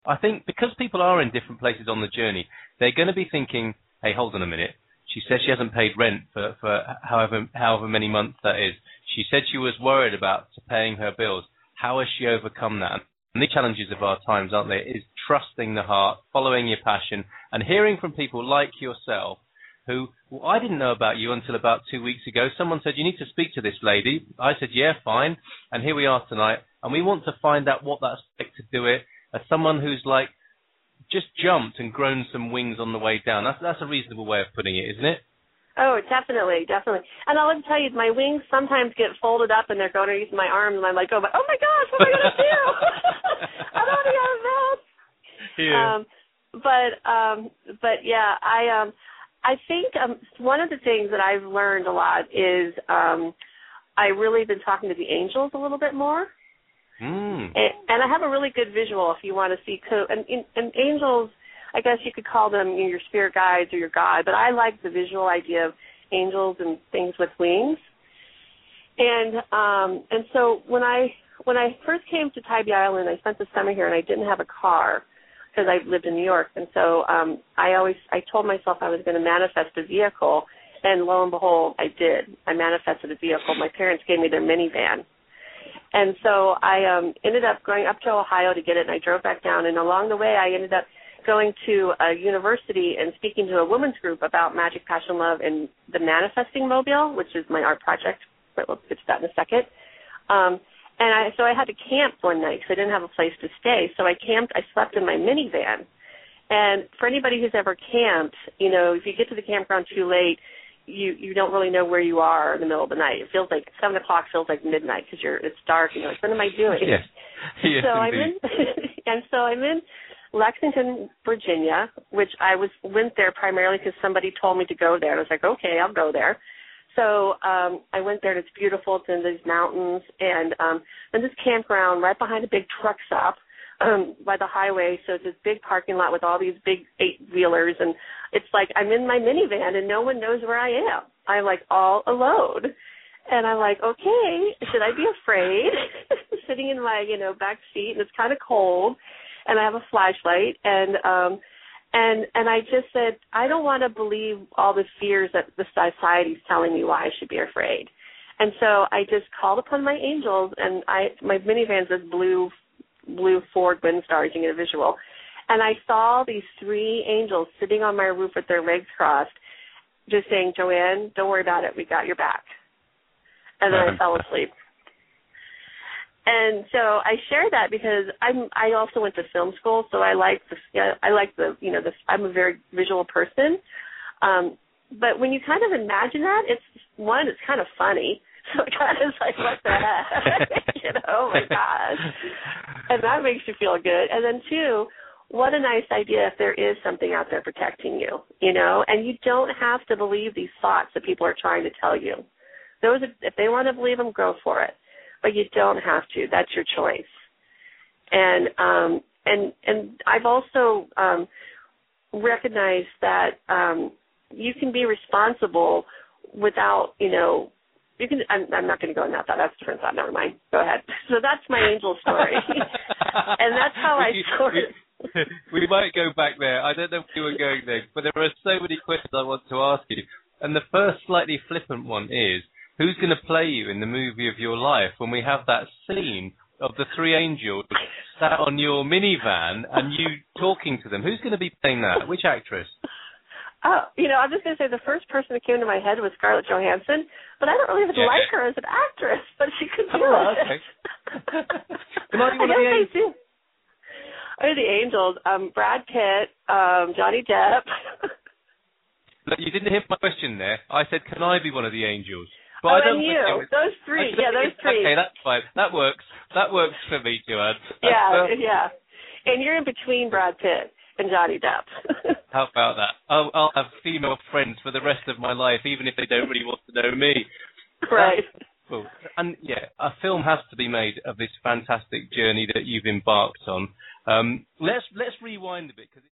I think because people are in different places on the journey, they're going to be thinking, hey, hold on a minute. She says she hasn't paid rent for however many months that is. She said she was worried about paying her bills. How has she overcome that? And the challenges of our times, aren't they, is trusting the heart, following your passion, and hearing from people like yourself who, well, I didn't know about you until about 2 weeks ago. Someone said, you need to speak to this lady. I said, yeah, fine. And here we are tonight. And we want to find out what that's like to do it as someone who's like just jumped and grown some wings on the way down. That's a reasonable way of putting it, isn't it? Oh, definitely. And I'll tell you, my wings sometimes get folded up and they're going underneath my arms, and I'm like, oh my gosh, what am I going to do? I'm already out of mouth. Yeah. But yeah, I think one of the things that I've learned a lot is I really been talking to the angels a little bit more. And I have a really good visual if you want to see. And angels, I guess you could call them your spirit guides or your God, but I like the visual idea of angels and things with wings. And so when I first came to Tybee Island, I spent the summer here, and I didn't have a car because I lived in New York. And so I told myself I was going to manifest a vehicle, and lo and behold, I did. I manifested a vehicle. My parents gave me their minivan. And so I ended up going up to Ohio to get it, and I drove back down. And along the way, I ended up going to a university and speaking to a women's group about magic, passion, love, and the Manifesting Mobile, which is my art project. But we'll get to that in a second. So I had to camp one night because I didn't have a place to stay. So I slept in my minivan. And for anybody who's ever camped, if you get to the campground too late, you don't really know where you are in the middle of the night. It feels like 7 o'clock feels like midnight because it's dark and you're like, what am I doing? Yes. Yes, so I'm in Lexington, Virginia, which I went there primarily because somebody told me to go there. And I was like, okay, I'll go there. So I went there, and it's beautiful. It's in these mountains. And in this campground right behind a big truck stop by the highway. So it's this big parking lot with all these big 8-wheelers. And it's like I'm in my minivan, and no one knows where I am. I'm, like, all alone. And I'm like, okay, should I be afraid? Sitting in my, back seat, and it's kind of cold. And I have a flashlight, and I just said, I don't want to believe all the fears that the society's telling me why I should be afraid. And so I just called upon my angels, and my minivan's this blue Ford Windstar, you can get a visual. And I saw these 3 angels sitting on my roof with their legs crossed, just saying, Joanne, don't worry about it, we got your back. And then I fell asleep. And so I share that because I also went to film school, so I'm a very visual person. But when you kind of imagine that, it's kind of funny. So it kind of is like, what the heck? Oh my gosh. And that makes you feel good. And then 2, what a nice idea if there is something out there protecting you, and you don't have to believe these thoughts that people are trying to tell you. If they want to believe them, go for it. But you don't have to. That's your choice. And I've also recognized that you can be responsible without, you can. I'm not going to go in that thought. That's a different thought. Never mind. Go ahead. So that's my angel story, and that's how I sort of. We might go back there. I don't know if you were going there, but there are so many questions I want to ask you. And the first slightly flippant one is, who's going to play you in the movie of your life when we have that scene of the 3 angels sat on your minivan and you talking to them? Who's going to be playing that? Which actress? I'm just going to say the first person that came to my head was Scarlett Johansson, but I don't really like her as an actress, but she could do it. Okay. One of the angels. The angels, Brad Pitt, Johnny Depp. Look, you didn't hear my question there. I said, can I be one of the angels? But and you. Those 3. Yeah, those 3. Okay, that's fine. That works. That works for me, Joanne. Yeah. And you're in between Brad Pitt and Johnny Depp. How about that? I'll have female friends for the rest of my life, even if they don't really want to know me. Right. Cool. And yeah, a film has to be made of this fantastic journey that you've embarked on. Let's rewind a bit, because